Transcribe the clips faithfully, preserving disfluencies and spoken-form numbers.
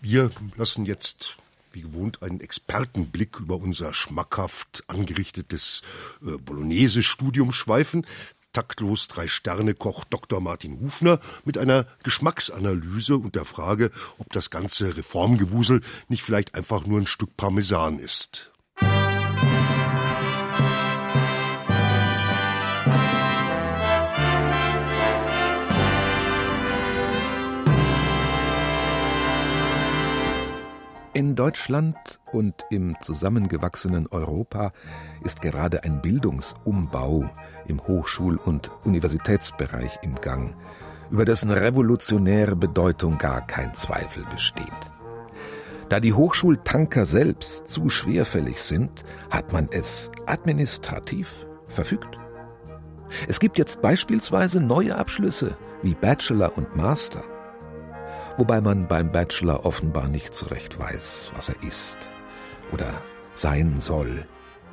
Wir lassen jetzt wie gewohnt einen Expertenblick über unser schmackhaft angerichtetes äh, Bolognese-Studium schweifen. Taktlos Drei-Sterne-Koch Doktor Martin Hufner mit einer Geschmacksanalyse und der Frage, ob das ganze Reformgewusel nicht vielleicht einfach nur ein Stück Parmesan ist. In Deutschland und im zusammengewachsenen Europa ist gerade ein Bildungsumbau im Hochschul- und Universitätsbereich im Gang, über dessen revolutionäre Bedeutung gar kein Zweifel besteht. Da die Hochschultanker selbst zu schwerfällig sind, hat man es administrativ verfügt. Es gibt jetzt beispielsweise neue Abschlüsse wie Bachelor und Master, wobei man beim Bachelor offenbar nicht so recht weiß, was er ist oder sein soll.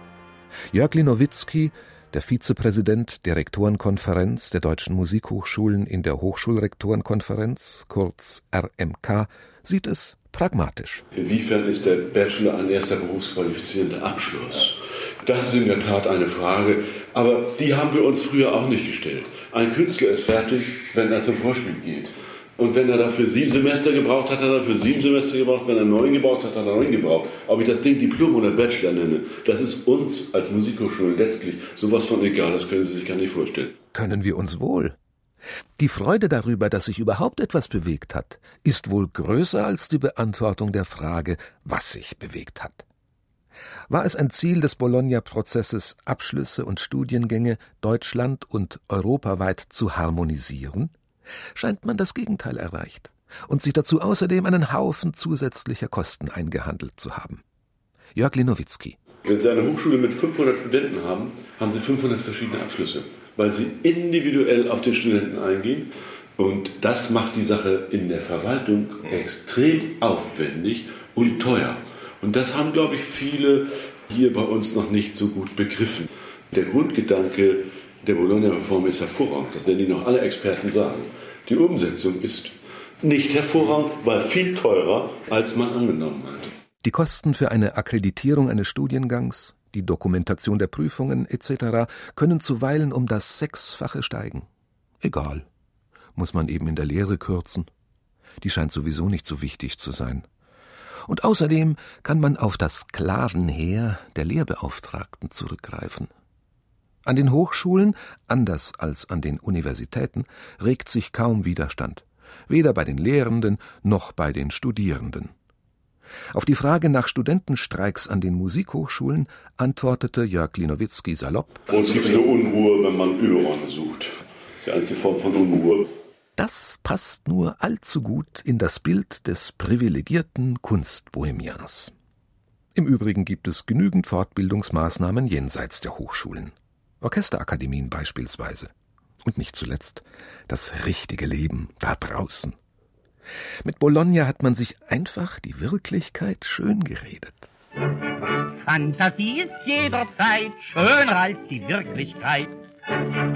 Jörg Linowitzki, der Vizepräsident der Rektorenkonferenz der Deutschen Musikhochschulen in der Hochschulrektorenkonferenz, kurz R M K, sieht es pragmatisch. Inwiefern ist der Bachelor ein erster berufsqualifizierender Abschluss? Das ist in der Tat eine Frage, aber die haben wir uns früher auch nicht gestellt. Ein Künstler ist fertig, wenn er zum Vorspiel geht. Und wenn er dafür sieben Semester gebraucht hat, hat er dafür sieben Semester gebraucht. Wenn er neun gebraucht hat, hat er neun gebraucht. Ob ich das Ding Diplom oder Bachelor nenne, das ist uns als Musikhochschule letztlich sowas von egal. Das können Sie sich gar nicht vorstellen. Können wir uns wohl. Die Freude darüber, dass sich überhaupt etwas bewegt hat, ist wohl größer als die Beantwortung der Frage, was sich bewegt hat. War es ein Ziel des Bologna-Prozesses, Abschlüsse und Studiengänge deutschland- und europaweit zu harmonisieren? Scheint man das Gegenteil erreicht und sich dazu außerdem einen Haufen zusätzlicher Kosten eingehandelt zu haben. Jörg Linowitzki. Wenn Sie eine Hochschule mit fünfhundert Studenten haben, haben Sie fünfhundert verschiedene Abschlüsse, weil Sie individuell auf den Studenten eingehen. Und das macht die Sache in der Verwaltung extrem aufwendig und teuer. Und das haben, glaube ich, viele hier bei uns noch nicht so gut begriffen. Der Grundgedanke der Bologna-Reform ist hervorragend, das werden Ihnen noch alle Experten sagen. Die Umsetzung ist nicht hervorragend, weil viel teurer, als man angenommen hat. Die Kosten für eine Akkreditierung eines Studiengangs, die Dokumentation der Prüfungen et cetera können zuweilen um das Sechsfache steigen. Egal, muss man eben in der Lehre kürzen. Die scheint sowieso nicht so wichtig zu sein. Und außerdem kann man auf das Sklavenheer der Lehrbeauftragten zurückgreifen. An den Hochschulen, anders als an den Universitäten, regt sich kaum Widerstand, weder bei den Lehrenden noch bei den Studierenden. Auf die Frage nach Studentenstreiks an den Musikhochschulen antwortete Jörg Linowitzki salopp: Bei uns gibt es nur Unruhe, wenn man Überordnete sucht. Die einzige Form von Unruhe. Das passt nur allzu gut in das Bild des privilegierten Kunstbohemians. Im Übrigen gibt es genügend Fortbildungsmaßnahmen jenseits der Hochschulen. Orchesterakademien beispielsweise. Und nicht zuletzt das richtige Leben da draußen. Mit Bologna hat man sich einfach die Wirklichkeit schön geredet. Fantasie ist jederzeit schöner als die Wirklichkeit.